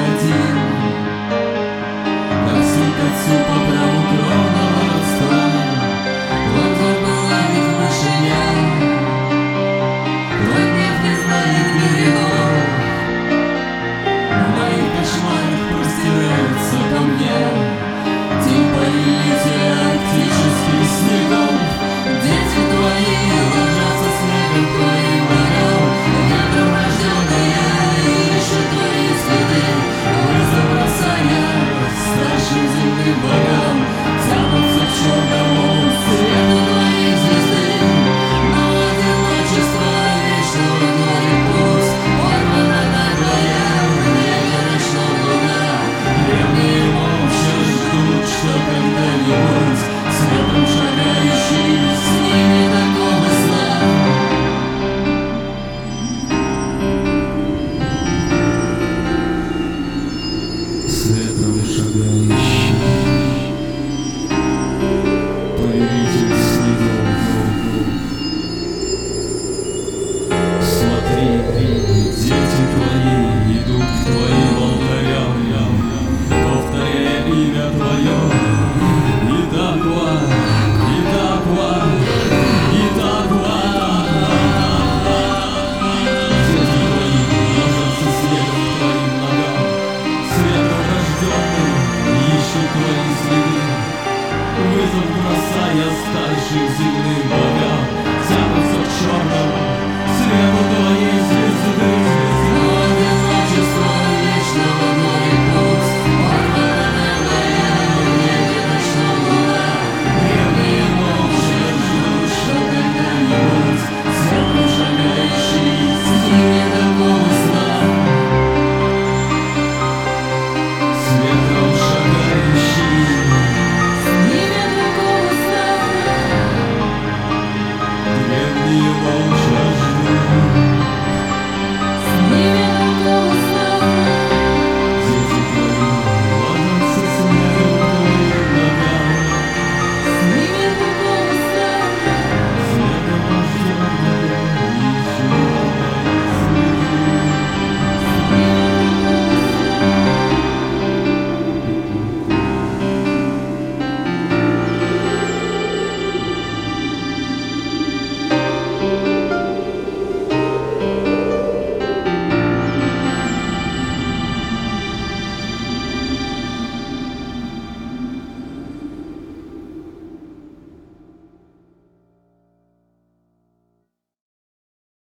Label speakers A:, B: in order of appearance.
A: один. Отцу к отцу по праву кровного родства. Он забыла ведь вышиня. Твой гнев не знает берегов. В моих кошмарах простирается ко мне тень повелителя арктических снегов. Дети твои ложатся снегом твоим богам. Ветром рожденные ищут твои следы. Вызов бросая старшим земным богам. Тянутся к черному свету твоей звезды. Но одиночество вечного горя пусть порвано на края в небе ночного луна. Древние молча ждут, что когда-нибудь светом шагающий с ними такого сна. Светом шагающий